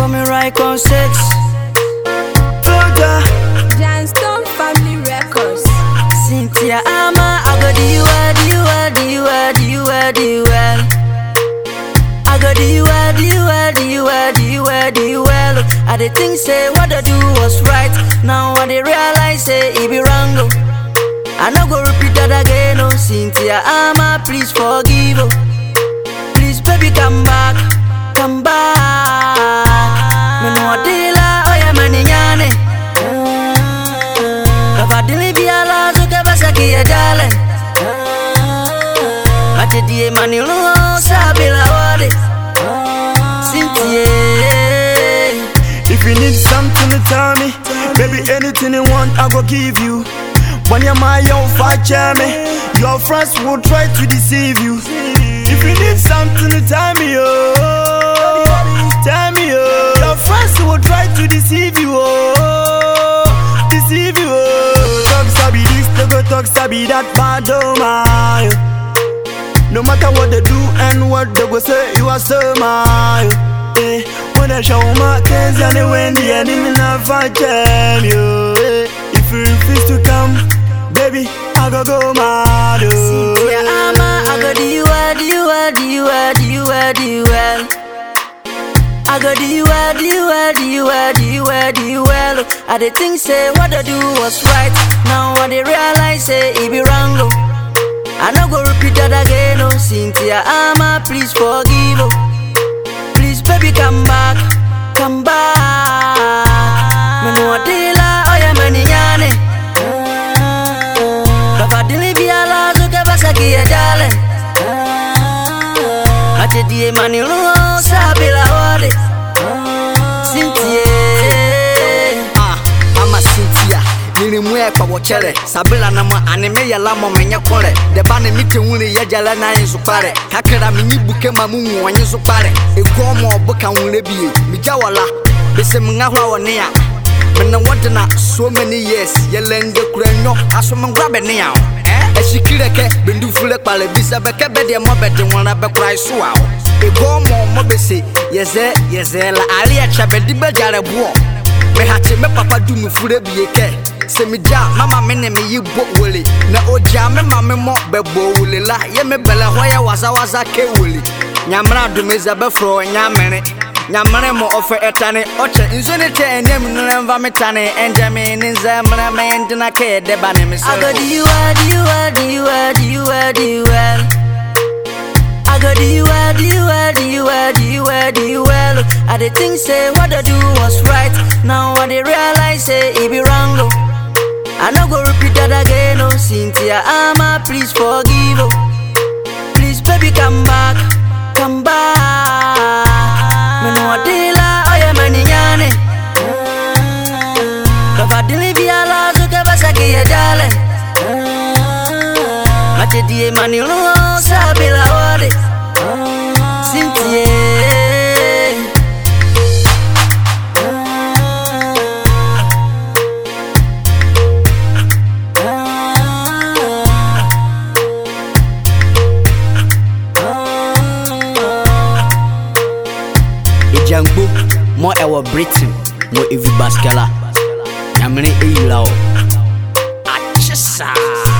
coming right on sex. Janstone Family Records. Cynthia Ama, I go do you well, do you well, do you well, do you well, do you well. I go do you well, do you well, do you well, do you well, do you well. I dey think say what I do was right. Now I dey realize say it be wrong. Oh. I no go repeat that again. Oh, Cynthia Ama, please forgive. Oh. Please baby come back, come back. Me no dealer, oh yeah mani nyane. Kafadili biala so kabasaki ya jale. Ate die mani luo sabila wade. Cynthia. If you need something to tell me, baby, anything you want, I go give you. When you're my own fat me, your friends will try to deceive you. If you need something to tell me, oh, tell me, oh, your friends will try to deceive you, oh, deceive you, oh. Talk sabi this, they go talk sabi that, bad, oh my. No matter what they do and what they go say, you are so my. Eh, when I show my kids and they win the enemy, not fight you. If you refuse to come, baby, I go mad. Cynthia Ama, I go do you well, do you well, do you well, do you well, do you well. I go do you well, do you well, do you well, do you well, do you well. I dey think say what I do was right. Now I dey realize say it be wrong. Oh. I no go repeat that again. Oh, Cynthia Ama, please forgive. Oh. Please baby come back, come back. Me no dealer, oh yeah mani nyane. Kafadili biala so kabasaki ya jale. Ate die mani luo sabila wade. Cynthia. Ama Cynthia nini mwe kwa wochere sabila na ma anime ya lamo menye kore deba ne mite wuli ya jala na yin sukare kakra minyi buke mamu wanyi sukare ego mo obuka wule biye mija wala bese mga hwa wone ya mena wadena so many years yelenge kuranyo aso mengwa bene ya eshikireke bendu fule kpale bisa beke bede mo bede wona be krai so a ego mo bese yeze la ali a chabedi be jare buo me hache me papa du mu fure bieke se mi ja mama me ne me yibo wole na oja me mama mo bebo wole la ye me bele hoya waza ke wole nyamra du me za be fro nyamre mo ofe etane oche nzone te enem no enva metane enje me ninza mra me ndina ke de ba ne me so I go do you well, do you well, do you well, do you well, do you well. I go do you well, do you well, do you well, do you well, do you well. I dey think say what I do was right. Now I dey realize say it be wrong. Oh. I no go repeat that again. Oh, Cynthia Ama, please forgive. Oh. Please baby come back, come back. Me no dealer, oh yeah mani nyane. Kafadili biala so kabasaki ya jale. Ate die mani luo sabila wade. Cynthia. Ejangbo mo ewo Britain mo Evi Baskela nyamene eyila o achesa